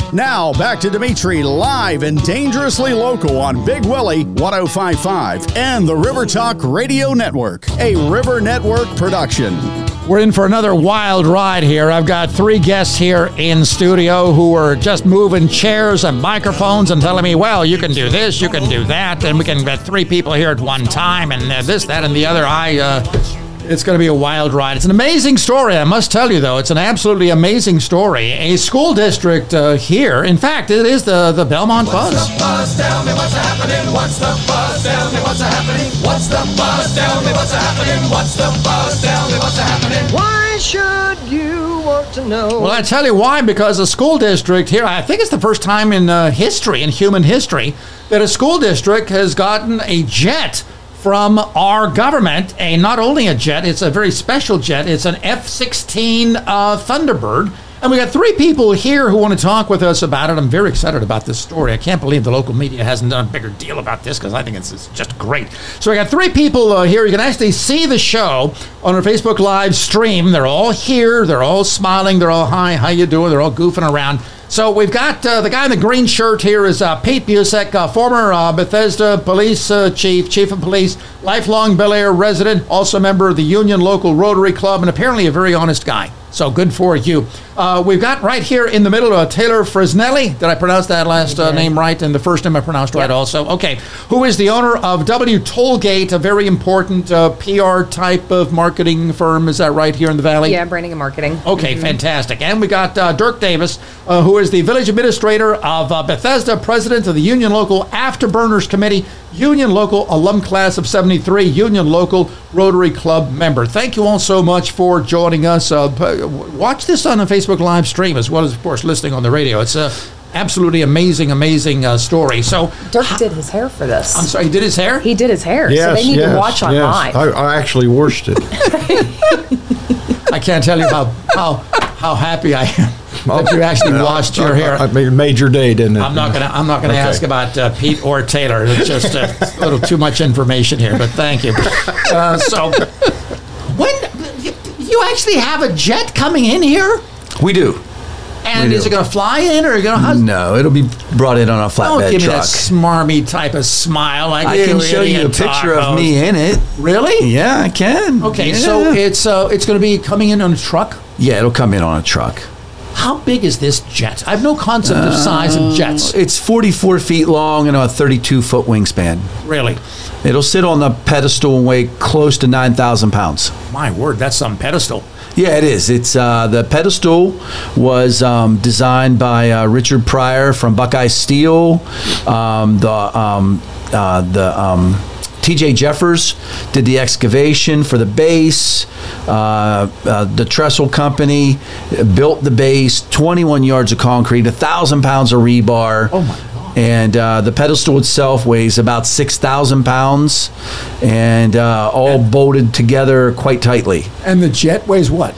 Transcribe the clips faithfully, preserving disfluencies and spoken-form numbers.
Now, back to Dimitri, live and dangerously local on Big Willie one oh five point five and the River Talk Radio Network, a River Network production. We're in for another wild ride here. I've got three guests here in studio who are just moving chairs and microphones and telling me, well, you can do this, you can do that, and we can get three people here at one time, and uh, this, that, and the other. I, uh, it's going to be a wild ride. It's an amazing story, I must tell you, though. It's an absolutely amazing story. A school district uh, here, in fact, it is the, the Belmont Buzz. What's the buzz? Tell me what's happening. What's the buzz? Tell me what's happening. What's the buzz? Tell me what's happening. What's the buzz? Tell me what's happening. Why should you want to know? Well, I tell you why, because a school district here, I think it's the first time in uh, history, in human history, that a school district has gotten a jet from our government. A not only a jet, it's a very special jet. It's an F sixteen uh, Thunderbird. And we got three people here who want to talk with us about it. I'm very excited about this story. I can't believe the local media hasn't done a bigger deal about this because I think it's, it's just great. So I got three people uh, here. You can actually see the show on our Facebook Live stream. They're all here. They're all smiling. They're all, hi, how you doing? They're all goofing around. So we've got uh, the guy in the green shirt here is uh, Pete Busek, uh, former uh, Bethesda police uh, chief, chief of police, lifelong Bel Air resident, also a member of the Union Local Rotary Club, and apparently a very honest guy. So good for you. Uh, we've got right here in the middle uh, Taylor Fresnelli. Did I pronounce that last uh, name right? And the first name I pronounced right Yep. also. Okay. Who is the owner of W Tollgate, a very important uh, P R type of marketing firm. Is that right here in the Valley? Yeah, branding and marketing. Okay, mm-hmm. Fantastic. And we got uh, Dirk Davis, uh, who is the village administrator of uh, Bethesda, president of the Union Local Afterburners Committee, Union Local alum class of seventy-three, Union Local Rotary Club member. Thank you all so much for joining us. Uh, watch this on a Facebook Live stream as well as, of course, listening on the radio. It's a absolutely amazing, amazing uh, story. So Dirk did his hair for this. I'm sorry, he did his hair? He did his hair, Yes, so they need yes, to watch yes. online. I, I actually washed it. I can't tell you how how how happy I am that you actually washed your hair. I made, made your day, didn't it? I'm not gonna. I'm not gonna Okay. ask about uh, Pete or Taylor. It's just uh, a little too much information here. But thank you. Uh, so, when you actually have a jet coming in here, We do. and We is do. it gonna fly in or are you gonna? How's, No, it'll be brought in on a don't flatbed give me truck. that smarmy type of smile. Like I can show you a idiot picture tacos. of me in it. Really? Yeah, I can. Okay, Yeah. so it's uh, it's gonna be coming in on a truck. Yeah, it'll come in on a truck. How big is this jet? I have no concept of size of jets. It's forty-four feet long and a thirty-two foot wingspan. Really? It'll sit on the pedestal and weigh close to nine thousand pounds. My word, that's some pedestal. Yeah, it is. It's uh, the pedestal was um, designed by uh, Richard Pryor from Buckeye Steel. Um, the um, uh, the um, T J Jeffers did the excavation for the base. Uh, uh, the Trestle Company built the base. twenty-one yards of concrete, a thousand pounds of rebar. Oh my God. And uh, the pedestal itself weighs about six thousand pounds, and uh, all bolted together quite tightly. And the jet weighs what?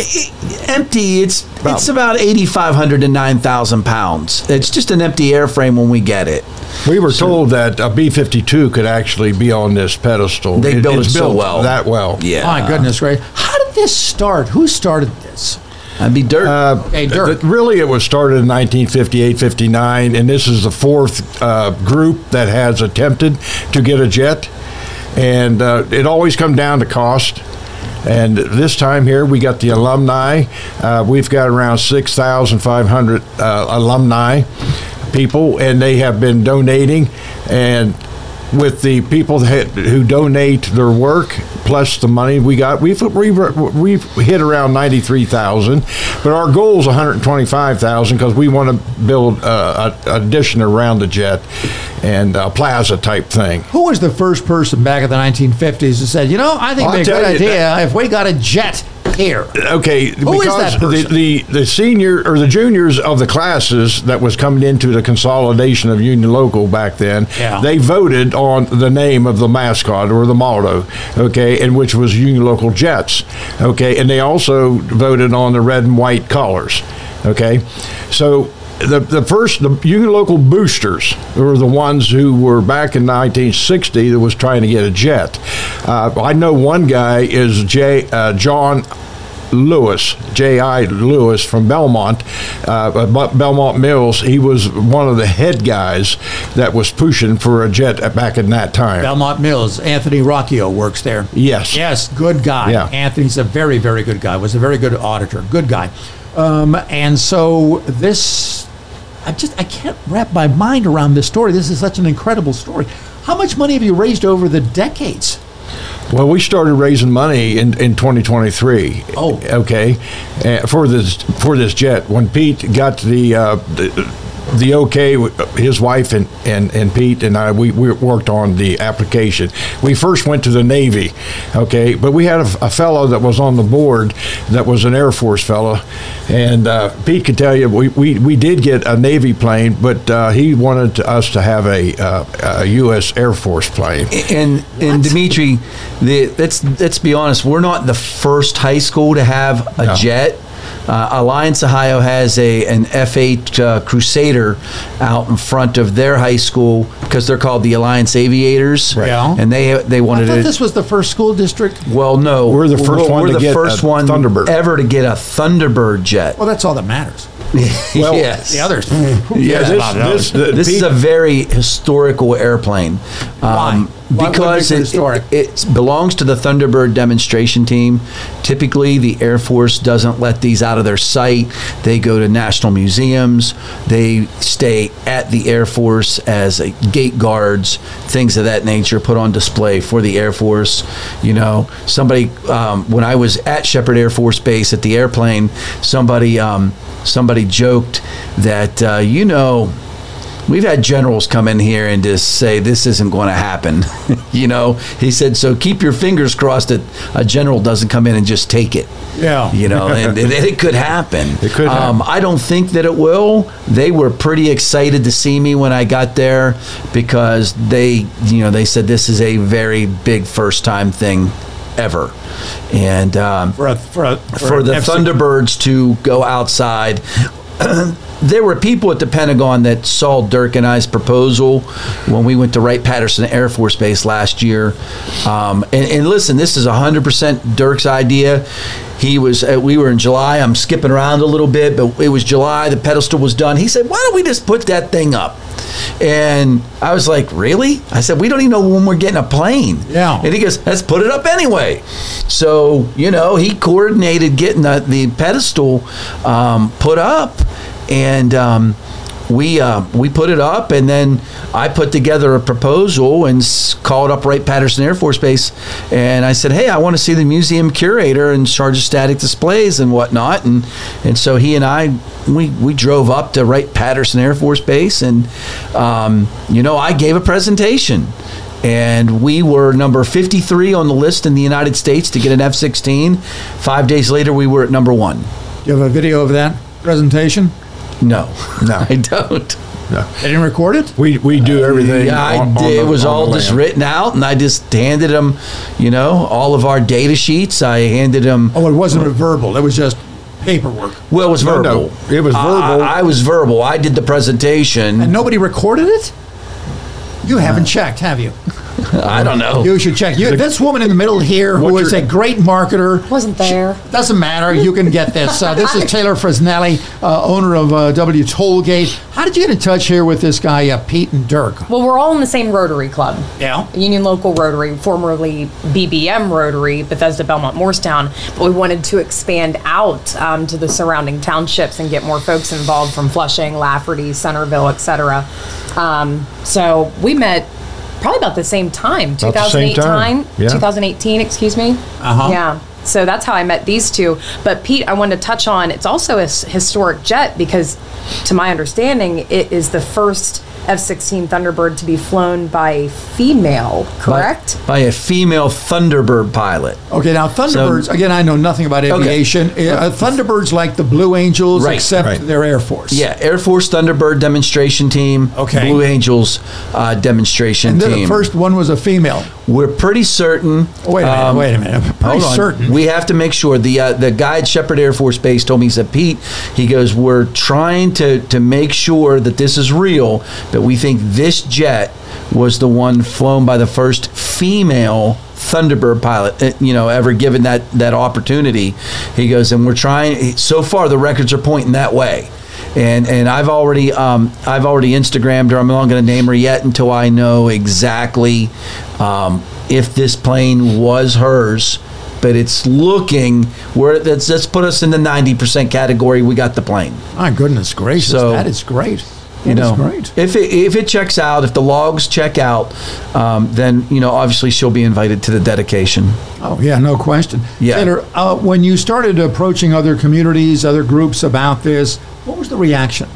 Empty, it's it's about eighty-five hundred to nine thousand pounds. It's just an empty airframe when we get it. We were told that a B fifty-two could actually be on this pedestal. They built it's it so built well. that well. Yeah. My goodness, Ray. How did this start? Who started this? I'd be dirt. Uh, Okay, Dirk. th- really, it was started in nineteen fifty-eight fifty-nine, and this is the fourth uh, group that has attempted to get a jet. And uh, it always comes down to cost. And this time here, we got the alumni. Uh, we've got around six thousand five hundred uh, alumni people, and they have been donating. And with the people that, who donate their work plus the money we got, we've we've, we've hit around ninety-three thousand, but our goal is one hundred twenty-five thousand because we want to build uh, an addition around the jet and a plaza type thing. Who was the first person back in the nineteen fifties who said, you know, I think I'll it'd be a tell good you idea if we got a jet here? Okay, Who is because that person? the, the the senior or the juniors of the classes that was coming into the consolidation of Union Local back then, Yeah. they voted on the name of the mascot or the motto, okay, and which was Union Local Jets, okay, and they also voted on the red and white colors, okay, so. The, the first, the Union Local boosters were the ones who were back in nineteen sixty that was trying to get a jet. Uh, I know one guy is Jay, uh, John Lewis, J I Lewis from Belmont, uh, Belmont Mills. He was one of the head guys that was pushing for a jet back in that time. Belmont Mills. Anthony Rocchio works there. Yes. Yes, good guy. Yeah. Anthony's a very, very good guy. Was a very good auditor. Good guy. Um, and so this, I just, I can't wrap my mind around this story. This is such an incredible story. How much money have you raised over the decades? Well, we started raising money in, in twenty twenty-three. Oh. Okay. Uh, for this for this jet. When Pete got the uh, the, the okay, his wife and, and, and Pete and I, we, we worked on the application. We first went to the Navy, okay, but we had a, a fellow that was on the board that was an Air Force fellow, and uh, Pete could tell you we, we, we did get a Navy plane, but uh, he wanted to, us to have a, uh, a U S Air Force plane. And and Dimitri, the, let's let's be honest, we're not the first high school to have a No. jet. Uh, Alliance Ohio has a an F eight uh, Crusader out in front of their high school because they're called the Alliance Aviators. Right. Yeah. And they they I wanted thought to. this was the first school district. Well, no, We're the first we're, one we're to the get first a one Thunderbird. ever to get a Thunderbird jet. Well, that's all that matters. Well, yes. The others. Yeah, this, this, the, This Pete, is a very historical airplane. Why? Why- what Because makes it it, historic? it, it belongs to the Thunderbird demonstration team. Typically, the Air Force doesn't let these out of their sight. They go to national museums. They stay at the Air Force as a gate guards, things of that nature, put on display for the Air Force. You know, somebody, um, when I was at Shepherd Air Force Base at the airplane, somebody, um, somebody joked that, uh, you know, we've had generals come in here and just say this isn't going to happen. You know, he said, so keep your fingers crossed that a general doesn't come in and just take it. Yeah. You know, and it, it could happen. It could Um, happen. I don't think that it will. They were pretty excited to see me when I got there because they, you know, they said this is a very big first time thing ever. And um, For, a, for, a, for, for the F C Thunderbirds to go outside. There were people at the Pentagon that saw Dirk and I's proposal when we went to Wright-Patterson Air Force Base last year. Um, and, and listen, this is one hundred percent Dirk's idea. He was, uh, we were in July. I'm skipping around a little bit, but it was July. The pedestal was done. He said, why don't we just put that thing up? And I was like, really? I said, we don't even know when we're getting a plane. Yeah. And he goes, let's put it up anyway. So, you know, he coordinated getting the, the pedestal um, put up. And um, we uh, we put it up, and then I put together a proposal and s- called up Wright-Patterson Air Force Base, and I said, hey, I want to see the museum curator in charge of static displays and whatnot. And and so he and I, we, we drove up to Wright-Patterson Air Force Base, and, um, you know, I gave a presentation. And we were number fifty-three on the list in the United States to get an F sixteen. Five days later, we were at number one. Do you have a video of that presentation? No, No. I don't. no. They didn't record it? we, we do everything. Yeah, I on- on did. the- It was on all the just land. written out, and I just handed them, you know, all of our data sheets. I handed them. Oh, it wasn't a verbal. It was just paperwork. Well, it was No, verbal. no, it was I- verbal. I, I was verbal. I did the presentation. And nobody recorded it? You haven't checked, have you? I don't know. You should check. You, this woman in the middle here, who What is you're- a great marketer. Wasn't there. Doesn't matter. You can get this. Uh, this is Taylor Fresnelli, uh, owner of uh, W Tollgate. How did you get in touch here with this guy, uh, Pete and Dirk? Well, we're all in the same Rotary Club. Yeah. Union Local Rotary, formerly B B M Rotary, Bethesda, Belmont, Morristown. But we wanted to expand out um, to the surrounding townships and get more folks involved from Flushing, Lafferty, Centerville, et cetera. Um, so we met probably about the same time, About the same two thousand eight time, time, yeah. twenty eighteen, excuse me. Uh-huh. Yeah. So that's how I met these two. But Pete, I wanted to touch on, it's also a s- historic jet because, to my understanding, it is the first F sixteen Thunderbird to be flown by a female, correct? By, by a female Thunderbird pilot. Okay, now Thunderbirds, So- again, I know nothing about aviation. Uh, Thunderbirds like the Blue Angels, Right, except right. they're Air Force. Yeah, Air Force Thunderbird demonstration team. Okay. Blue Angels uh, demonstration And then team. the first one was a female. We're pretty certain. Oh, wait a minute, um, wait a minute. I'm pretty Hold on. certain. We have to make sure. The uh, the guy at Shepherd Air Force Base told me, he said, Pete, he goes, we're trying to, to make sure that this is real, but we think this jet was the one flown by the first female Thunderbird pilot, uh, you know, ever given that that opportunity. He goes, and we're trying. So far, the records are pointing that way. And and I've already um, I've already Instagrammed her. I'm not going to name her yet until I know exactly um, if this plane was hers. But it's looking where that's let's put us in the ninety percent category. We got the plane. My goodness gracious, So- that is great. You That is know, great. if it if it checks out, if the logs check out, um, then you know obviously she'll be invited to the dedication. Oh, yeah, no question. Yeah. Taylor, uh, when you started approaching other communities, other groups about this, what was the reaction?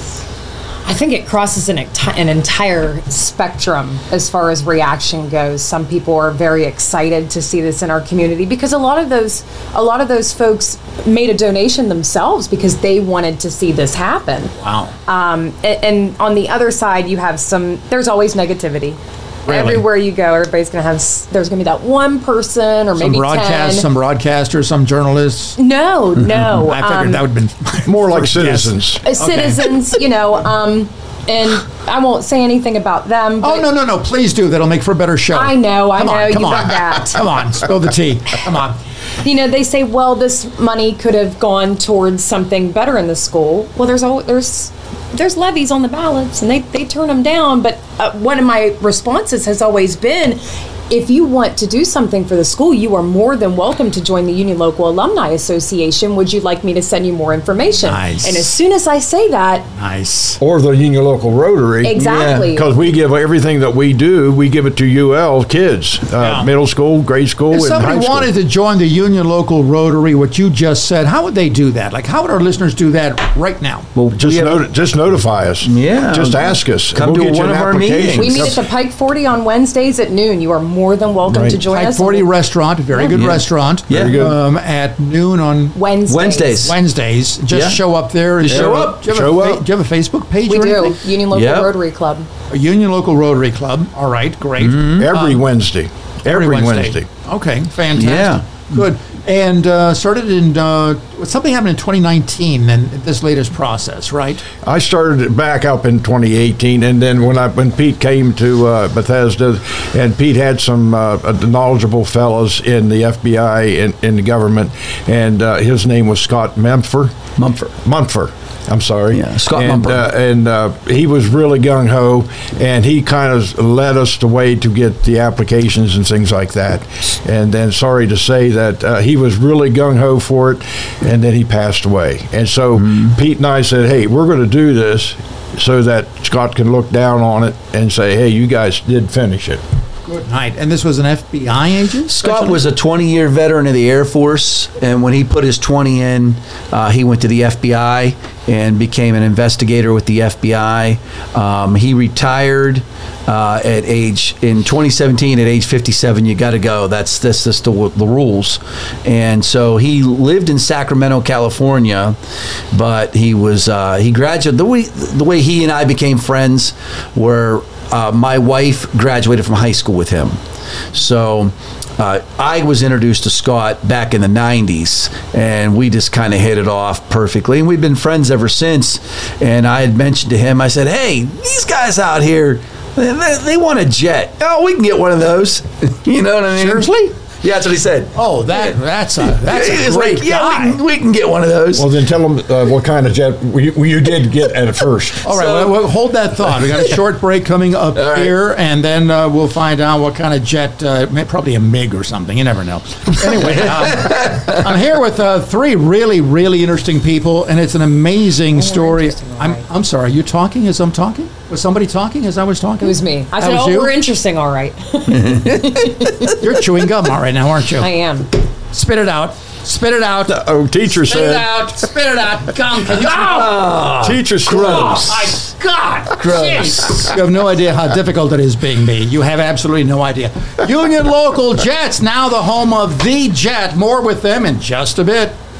I think it crosses an, enti- an entire spectrum as far as reaction goes. Some people are very excited to see this in our community because a lot of those a lot of those folks made a donation themselves because they wanted to see this happen. Wow. Um, and, and on the other side, you have some. There's always negativity. Really? Everywhere you go, everybody's gonna have. s- There's gonna be that one person or Some maybe broadcast, ten. some broadcasters, some journalists. no, no. I figured um, that would have been More like first guess. citizens. uh, citizens, you know, um, and I won't say anything about them. Oh, but no, no, no. Please do. That'll make for a better show. I know, I Come on, know, come you on. read that. Come on, spill the tea. Come on. You know, they say, well, this money could have gone towards something better in the school. Well, there's al- there's there's levies on the ballots, and they, they turn them down. But uh, one of my responses has always been, if you want to do something for the school, you are more than welcome to join the Union Local Alumni Association. Would you like me to send you more information? Nice. And as soon as I say that, Nice. Or the Union Local Rotary. exactly. Because we give everything that we do, we give it to U L kids, uh, Yeah. middle school, grade school, If and somebody high school. wanted to join the Union Local Rotary, what you just said, how would they do that? Like, how would our listeners do that right now? Well, Just, we have- noti- just notify us. Yeah. Just ask us. Come We'll to get you one an of our application. meetings. we meet at the Pike forty on Wednesdays at noon. You are more than welcome Right. to join Pike us. forty Restaurant, a very good Yeah. restaurant. Yeah. Very good. Um, at noon on Wednesdays. Wednesdays. Wednesdays. Just Yeah. show up there. And Just show up. Do you, have Show a fa- up. do you have a Facebook page We or do. anything? Union Local Yep. Rotary Club. A Union Local Rotary Club. All right, great. Every Wednesday. Every, Wednesday. Okay, fantastic. Yeah. Good. And uh, started in, uh, something happened in twenty nineteen, then this latest process, right? I started it back up in twenty eighteen, and then when I when Pete came to uh, Bethesda, and Pete had some uh, knowledgeable fellows in the F B I and in the government, and uh, his name was Scott Mempher. Mumford. Mumford. I'm sorry. Yeah, Scott and, Mumford. uh, and uh, he was really gung ho, and he kind of led us the way to get the applications and things like that. And then, sorry to say that uh, he was really gung ho for it, and then he passed away. And so Mm-hmm. Pete and I said, "Hey, we're going to do this so that Scott can look down on it and say, hey, you guys did finish it." Good night. And this was an F B I agent? Scott was a twenty-year veteran of the Air Force, and when he put his twenty in, uh, he went to the F B I and became an investigator with the F B I. Um, he retired uh, at age in twenty seventeen at age fifty-seven. You got to go. That's that's just the, the rules. And so he lived in Sacramento, California, but he was uh, he graduated the way the way he and I became friends were. Uh, my wife graduated from high school with him. So uh, I was introduced to Scott back in the nineties, and we just kind of hit it off perfectly. And we've been friends ever since. And I had mentioned to him, I said, hey, these guys out here, they, they want a jet. Oh, we can get one of those. You know what I mean? Seriously? Yeah, that's what he said. Oh, that that's a that's a He's great like, yeah, we guy. can, we can get one of those. Well, then tell them uh, what kind of jet you, you did get at first. All right, So- well, well, hold that thought. We got a short break coming up All right. here, and then uh, we'll find out what kind of jet. Uh, may- probably a MiG or something. You never know. Anyway, um, I'm here with uh, three really, really interesting people, and it's an amazing story. interesting, all I'm right. I'm sorry. You talking as I'm talking? Was somebody talking as I was talking? It was me. I That said, was oh, you? we're interesting, all right. You're chewing gum all right now, aren't you? I am. Spit it out. Spit it out. Oh, teacher Spit it said. out. Spit it out. Gum. Can you? Oh, Teacher said. oh my God. Gross. Jeez. You have no idea how difficult it is being me. You have absolutely no idea. Union Local Jets, now the home of the Jet. More with them in just a bit.